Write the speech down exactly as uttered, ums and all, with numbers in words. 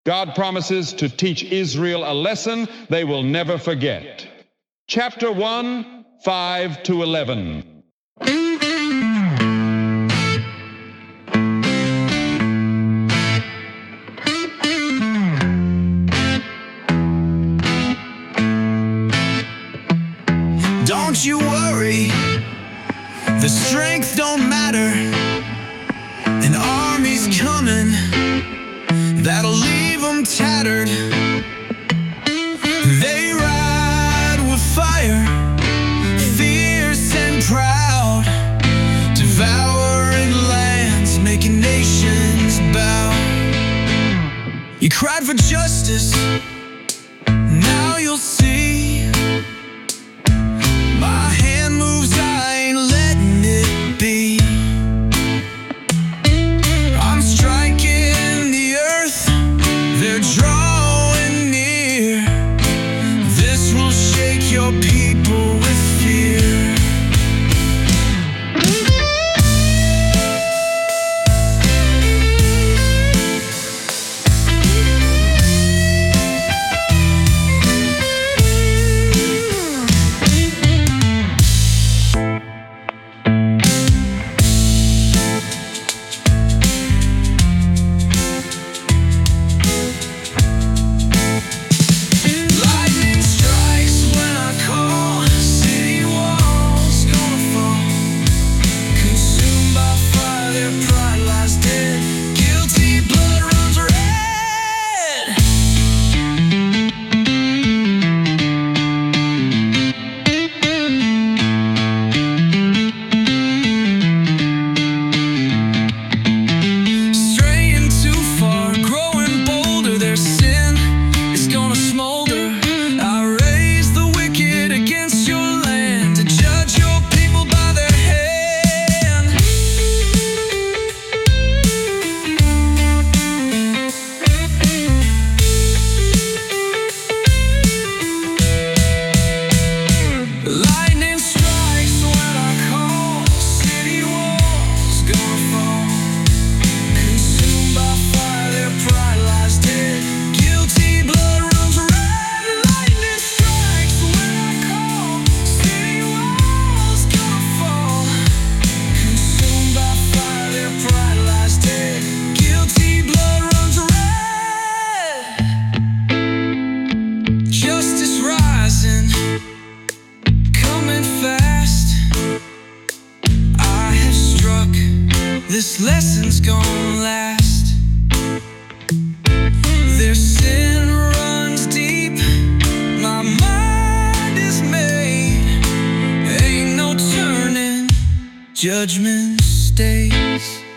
God promises to teach Israel a lesson they will never forget. Chapter one, five to eleven. Don't you worry, the strength don't matter. An army's coming that'll leave them tattered. They ride with fire, fierce and proud, devouring lands, making nations bow. You cried for justice, now you'll see. My hand moves, I ain't letting it be. I'm striking the earth, they're drawing near. This will shake your people with fear. This lesson's gonna last. Their sin runs deep, my mind is made. Ain't no turning, judgment stays.